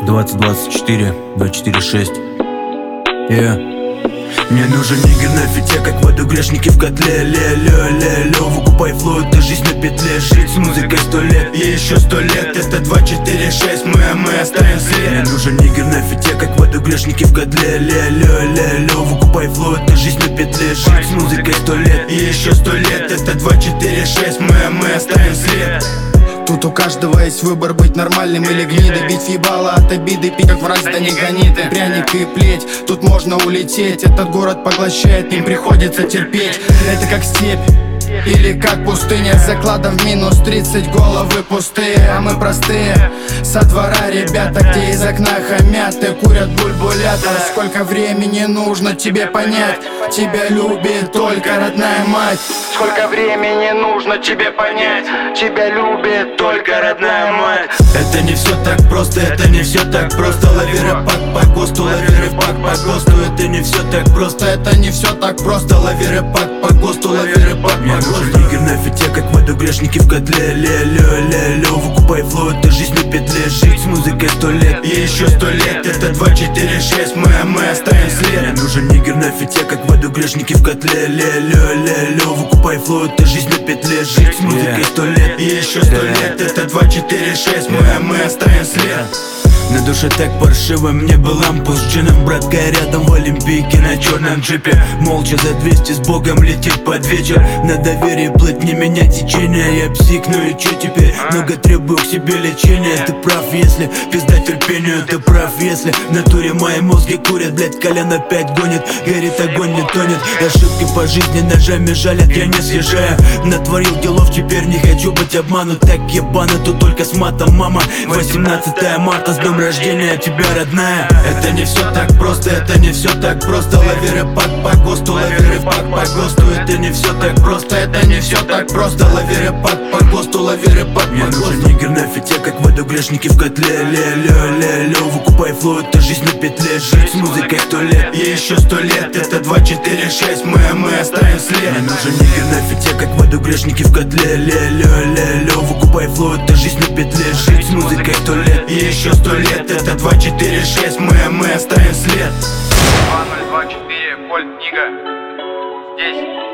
2024, 246. Мне нужен нигер на фите, как воду грешники в котле. Ле-ле-ле-ле, выкупай флоу, это жизнь на петле. Жить с музыкой 100 лет, ей еще 100 лет. Это 2, 4, 6, мы оставим след. Мне нужен нигер на фите, как воду грешники в котле. Ле-ле-ле-ле, выкупай флоу, это жизнь на петле. Жить с музыкой 100 лет, ей еще 100 лет. Это 2, 4, 6, мы оставим след. Тут у каждого есть выбор, быть нормальным или гнидой. Бить ебало от обиды, пить как враз, да не гони ты. Пряник и плеть, тут можно улететь. Этот город поглощает, им приходится терпеть. Это как степь или как пустыня, с закладом в минус 30, головы пустые. А мы простые, со двора ребята, где из окна хамят и курят бульбулятор. Сколько времени нужно тебе понять, тебя любит только родная мать. Сколько времени нужно тебе понять, тебя любит только родная мать. Это не все так просто, это не все так просто. Лови рэп по ГОСТу, лови рэп по ГОСТу. Это не все так просто, это не все так просто. Лови рэп по ГОСТу, лови рэп по ГОСТу. Нигер на фите, как воду грешники в котле. Ле-ле-ле-ле, выкупай флоу, это жизнь на петле. Жить с музыкой 100 лет, ей еще 100 лет. Это 2, 4, 6, мы оставим след. Мне нужен нигер на фите, как воду грешники в котле. Ле-ле-ле-ле, выкупай флоу, это жизнь на петле. Жить с музыкой 100 лет, ей еще 100 лет. Это 2, 4, 6, мы оставим след. На душе так паршиво, мне бы лампу с джином. Братка рядом в Олимпийке на черном джипе. Молча за 200 с Богом летит под вечер. На доверие плыть, не менять течение. Я псих, ну и чё теперь? Много требую к себе лечения. Ты прав, если пизда терпению. Ты прав, если в натуре мои мозги курят. Блять, колено опять гонит, горит огонь, не тонет. Ошибки по жизни ножами жалят, я не съезжаю. Натворил делов, теперь не хочу быть обманут. Так ебано, тут только с матом, мама. 18 марта, с днем рождения тебя, родная. Это не все так просто, это не все так просто. Лови рэп по ГОСТу, лови рэп по ГОСТу. Это не все так просто, это не все так просто. Лови рэп по ГОСТу, лови рэп по ГОСТу. Мне нужен нигер на фите, как воду грешники в котле. Ле-ле-ле-ле, выкупай флоу, это жизнь на петле. Жить с музыкой 100 лет, ей еще 100 лет. Это 2, 4, 6, мы оставим след. Мне нужен нигер на фите, как воду грешники в котле. Ле-ле-ле-ле, выкупай флоу, это жизнь на петле. Жить с музыкой 100 лет, ей еще 100 лет. Это 2, 4, 6, мы оставим след. 2024, Кольт Нига. Здесь.